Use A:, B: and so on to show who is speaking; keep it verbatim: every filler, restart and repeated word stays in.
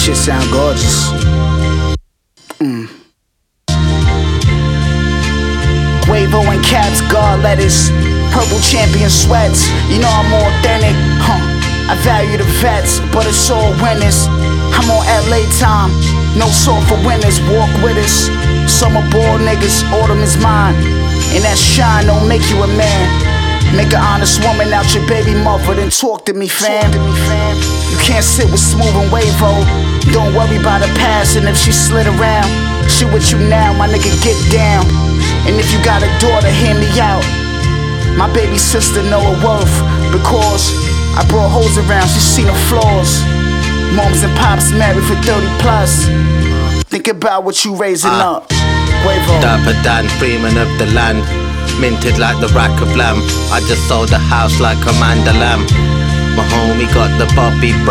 A: shit sound gorgeous. Mm. Quavo and Caps, God letters, purple champion sweats. You know I'm authentic, huh? I value the vets, but it's all winners. I'm on L A time, no salt for winners. Walk with us, summer ball niggas, autumn is mine. And that shine don't make you a man. Make an honest woman out your baby mother, then talk to me, fam. You can't sit with Smooth and Wavo. Don't worry about her past, and if she slid around, she with you now, my nigga, get down. And if you got a daughter, hear me out. My baby sister know her worth, because I brought hoes around, she seen the flaws. Moms and pops married for thirty plus. Think about what you raising uh, up. Quavo.
B: Dapper Dan, Freeman of the land, minted like the rack of lamb. I just sold the house like Amanda Lamb. My homie got the Bobby